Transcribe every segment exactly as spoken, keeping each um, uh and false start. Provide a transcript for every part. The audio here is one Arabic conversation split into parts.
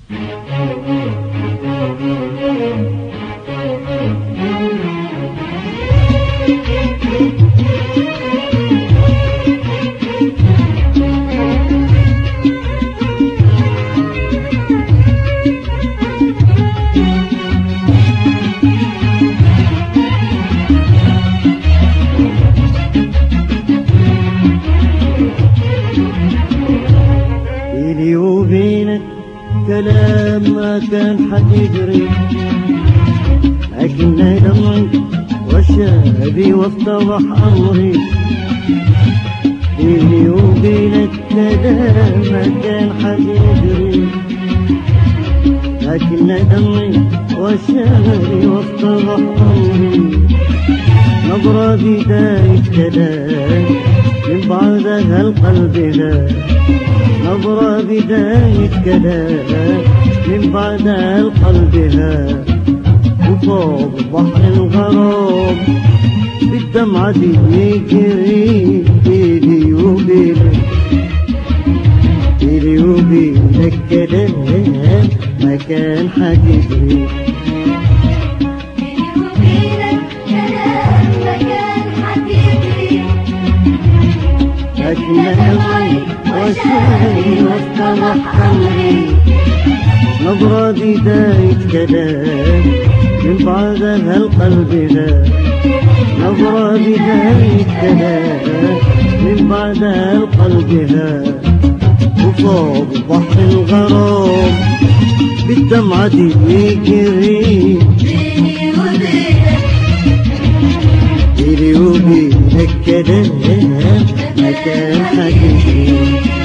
بيني وبينك كلام ما كان حتجري، لكن دمعي وشابي وافتضح أمري. بيني وبينك كلام ما كان حتجري، لكن دمعي وشابي وافتضح أمري. نظرة بداية كلام من بعدها القلب لا، نظرة بداية كلام من بعدها القلب ها. وفوق بحر الغرام بالدمعة دي يجري. بيني وبينك بيني وبينك كلام ما كان حتجري، لكن دمعي وشاي وافتضح أمري. نظرة بداية كلام من بعدها القلب لا، نظرة بداية كلام من بعدها القلب لا. وفوق بحر الغرام بالدمعة دي يجري. بيني وبينك بيني وبينك كلام ما كان حتجري.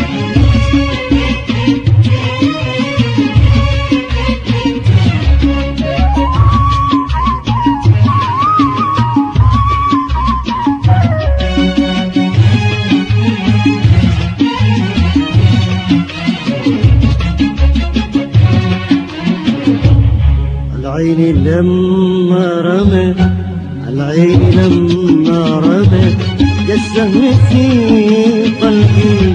العين لما رمت العين لما رمت كالسهم في قلبي،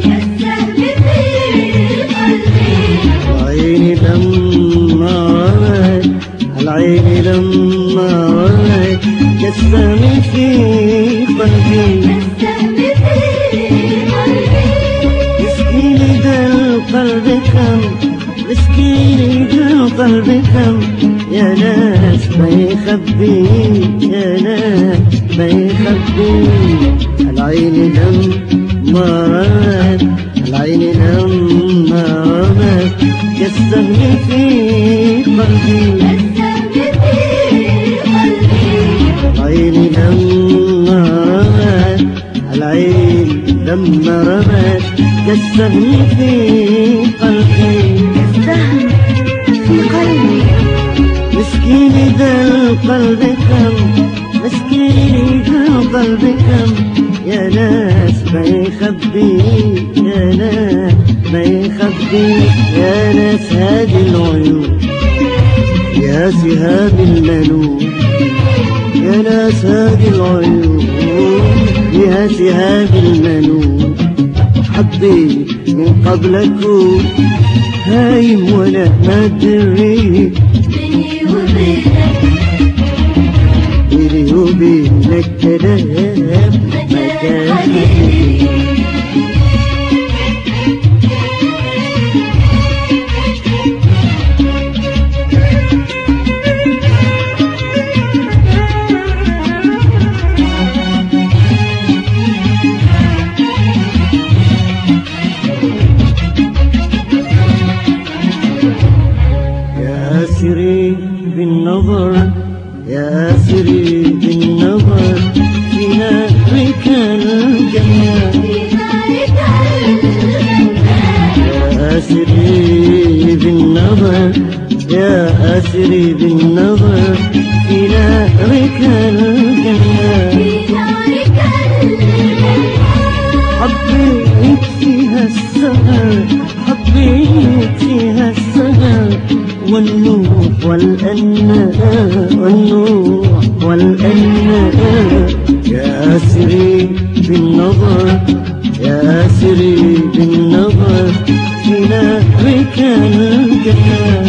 العين لما رمت العين لما رمت كالسهم في قلبي. مسكين ذا القلب كم، مسكين ذا القلب كم، يا ناس ما يخبي، يا ناس ما يخبي. العين لما رمت العين لما رمت كالسهم في قلبي، العين لما رمت العين لما رمت كالسهم في قلبي. السهم في قلبي مسكين ذا القلب كم، مسكين ذا القلب كم، يا ناس ما يخبي، يا ناس ما يخبي. يا ناس هذه العيون يا سهام المنون، يا ناس هذه العيون يا سهام المنون. حبيت من قبلكم هايم ولا ما ادري. بيني وبينك بيني وبينك كلام ما كان حتجري. يا أسري بالنظر يا أسري بالنظر في نارك الجنة، يا أسري بالنظر يا أسري بالنظر في نارك الجنة. حبيت فيها السهر حبيت فيها السهر والنور والأناء والنور والأناء. يا أسري بالنظر يا أسري بالنظر في نارك الجنة.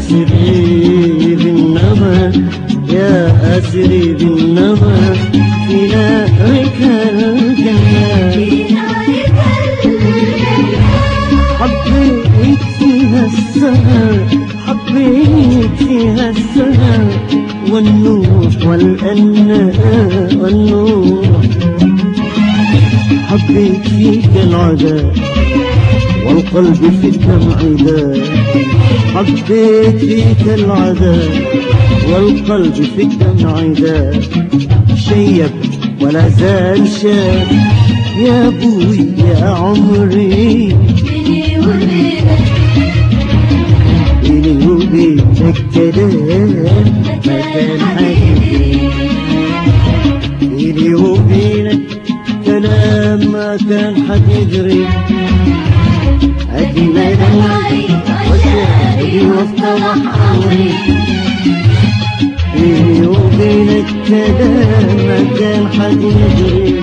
أسري بالنظر يا أسري بالنظر في نارك الجنة في نارك الجنة حبيت فيها السهر حبيت فيها السهر والنور والأنة والنور حبيت فيك العذاب والقلب في الدمع داب حبيت فيك العذاب والقلب في الدمع داب شيب ولا زال شاب يا ابوي يا عمري بيني وبينك بيني وبينك كلام ما كان حيدري بيني وبينك كلام ما كان حتدري أدنى دمعي وشاهدي وافتضح أمري بيني وبينك كلام ما كان حتدري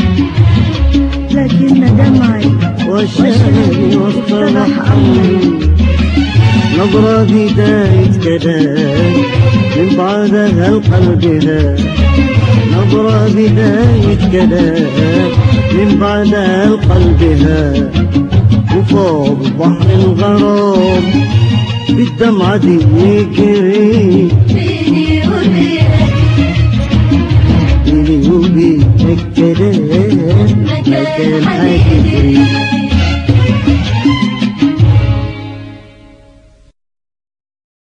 لكن دمعي وشاهدي وافتضح أمري نظرة بداية كلام من بعدها القلب هاب نظرة بداية كلام من بعدها القلب هاب وفوق بحر الغرام بالدمعة دي يجري بيني وبينك بيني وبينك كلام ما كان حيدري